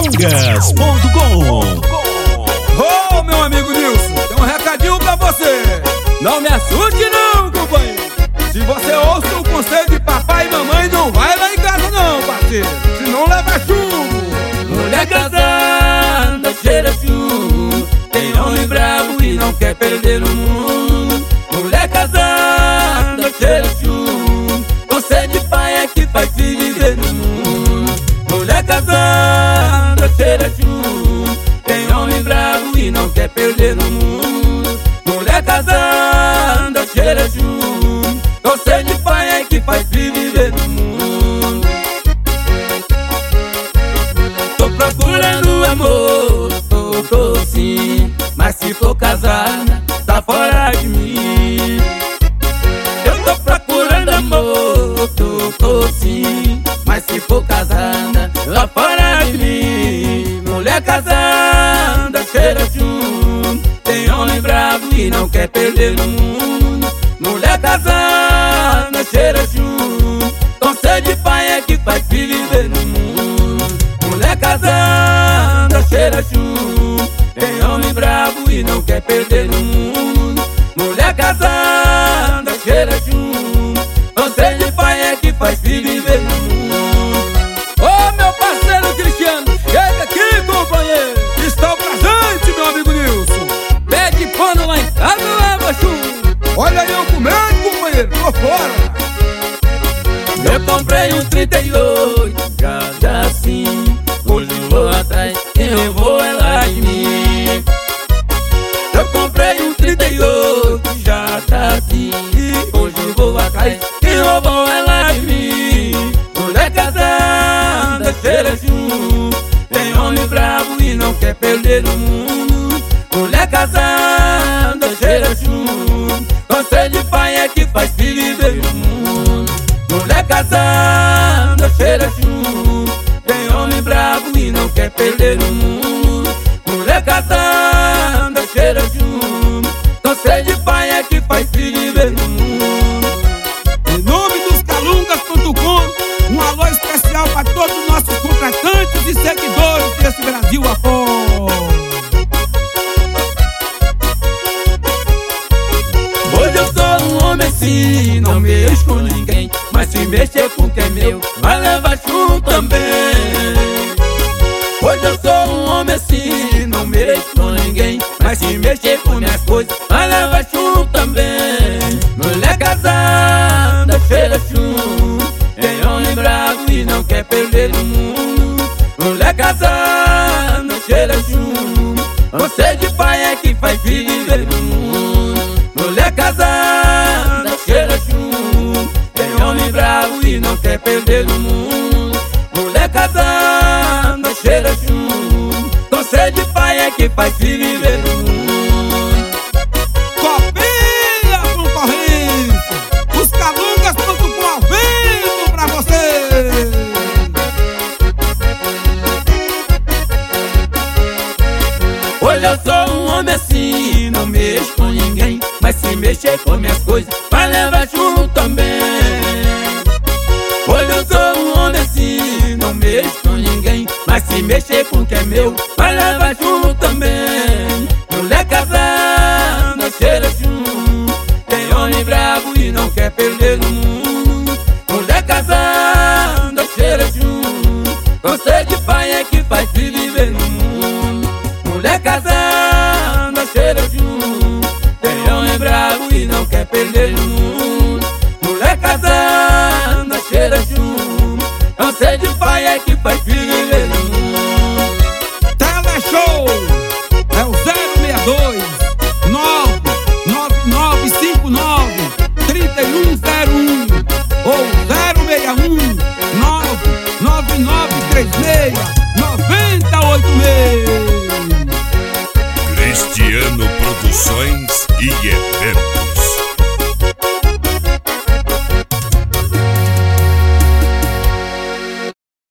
Ô, meu amigo Nilson, tem um recadinho pra você. Não me assuste não, companheiro. Se você ouça o conselho de papai e mamãe, não vai lá em casa não, parceiro, senão leva chumbo. Mulher casada cheira chumbo, tem homem bravo e não quer perder o mundo. Mulher casada cheira chumbo, conselho de pai é que faz se viver no mundo. Mulher casada cheira chumbo, tem homem bravo e não quer perder no mundo. Mulher casada cheira chumbo, conselho de pai é que faz se viver no mundo. Tô procurando amor, tô sim, mas se for casada, tá fora de mim. Eu tô procurando amor, tô sim, mas se for casada, tá fora de mim. Mulher casada cheira chumbo, tem homem bravo e não quer perder no mundo. Mulher casada cheira chumbo, conselho de pai é que faz se viver no mundo. Mulher casada cheira chumbo, tem homem bravo e não quer perder no mundo. Mulher casada cheira chumbo, conselho de pai é que faz se viver no mundo. Ô, meu parceiro Cristiano, chega aqui, companheiro. Está o presente, meu amigo Nilson. Pede pano lá em casa, leva chumbo. Olha eu comendo, companheiro, tô fora. Eu comprei um 38, já assim, hoje eu vou atrás, quem roubou é lá de mim. Eu comprei um 38, já tá assim, hoje eu vou atrás, quem roubou é lá de mim. Mulher casada cheira chumbo, tem homem bravo e não quer perder o mundo. Mulher casada cheira chumbo, conselho de pai é que faz se viver no mundo. Mulher casada cheira chumbo, tem homem bravo e não quer perder o mundo. Mulher casada cheira chumbo, conselho de pai é que faz se viver no mundo. Em nome dos Calungas.com, um alô especial para todos os nossos contratantes e seguidores desse Brasil afora. Hoje eu sou um homem assim, não mexo com ninguém, mas se mexer com quem é meu, vai levar chumbo também. Hoje eu sou um homem assim, não mexo com ninguém, mas se mexer com minhas coisas, vai levar chumbo também. Mulher casada cheira chumbo, tem homem bravo e não quer perder o mundo. Mulher casada cheira chumbo, conselho de pai é que faz viver no mundo. Mulher casada cheira chumbo, tem homem bravo e não quer perder o mundo. Mulher casada cheira chumbo, conselho de pai é que faz se viver no mundo. Copia a concorrência, os Calungas.com ao vivo pra você. Hoje eu sou um homem assim, não mexo com ninguém, mas se mexer com minhas coisas, vai levar chumbo também. Hoje eu sou um homem assim, não mexo com ninguém, mas se mexer com o que é meu, vai levar chumbo também. Mulher casada cheira chumbo, tem homem bravo e não quer perder no mundo. Mulher casada cheira chumbo, conselho de pai é que faz se viver no mundo. Mulher casada cheira chumbo, tem homem bravo e não quer perder no mundo. Mulher casada cheira chumbo, conselho de pai é que faz se viver no mundo. Teleshow é o 062 99959 3101 ou 061 99936 9086. Cristiano Produções e Eventos.